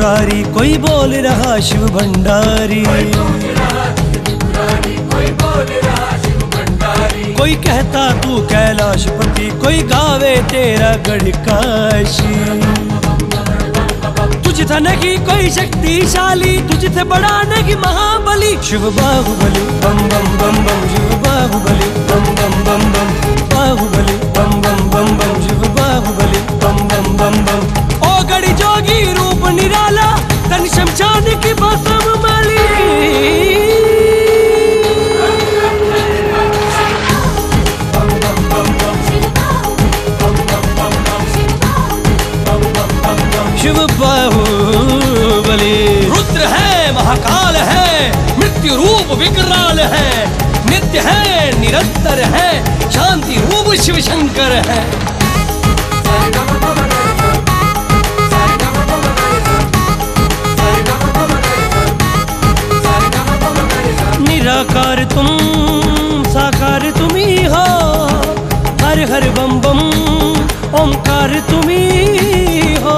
त्रिपुरारी, कोई बोल रहा शिव भंडारी। कोई कहता तू कैलाशपति, कोई गावे तेरा गढ़ काशी। तुझ नहीं कोई शक्तिशाली, तुझसे बड़ा नहीं महाबली। शिव बाहुबली बम बम बम बम, शिव बाहुबली बम बम बम बम, बाहुबली बम बम बम बम, शिव बाहुबली बम बम बम बम। ओ गड़ी जोगी रूप निराला, तन शमशान की भस्म माली। शिव बाहुबली रुद्र है, महाकाल है, मृत्यु रूप विकराल है, नित्य है, निरंतर है, शांति रूप शिव शंकर है। निराकार तुम, साकार तुम ही हो, हर हर बम बम ओंकार तुम ही हो।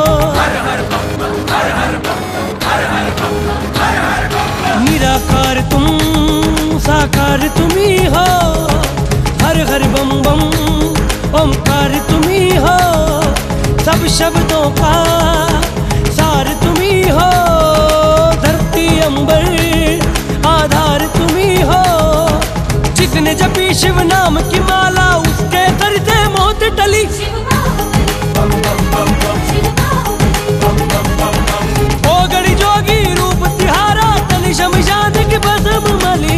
निराकार तुम, साकार तुम ही हो, हर हर बम बम ओंकार तुम ही हो। सब शब्दों का सार तुम ही हो, धरती अंबर आधार तुम ही हो। जिसने जपी शिव नाम की माला, उसके सर से मौत टली। ओ गड़ी जोगी रूप तिहारा, तन शमशान की भस्म मली।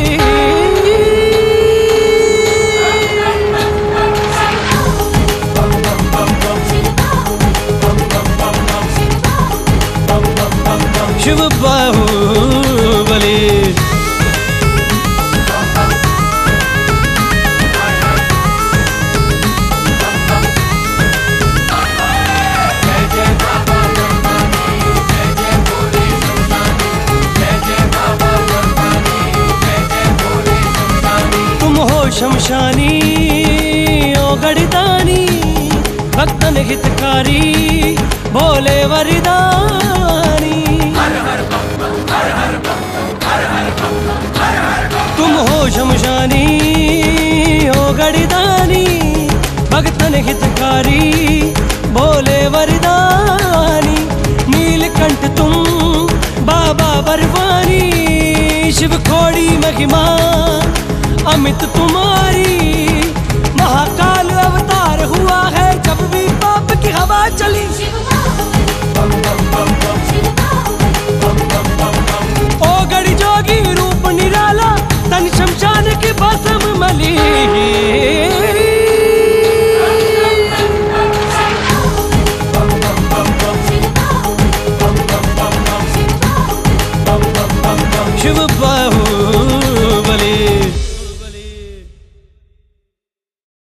शिव बाहुबली शमशानी, ओ गढ़दानी, भक्तन हितकारी, भोले वरदानी। तुम हो शमशानी, ओ गढ़दानी, भक्तन हितकारी, भोले वरदानी। नीलकंठ तुम बाबा बरवानी, शिव खोड़ी महिमा अमित तुम्हारी। महाकाल अवतार हुआ है, जब भी पाप की हवा चली। ओ गड़ी जोगी रूप निराला, तन शमशान की भस्म मली।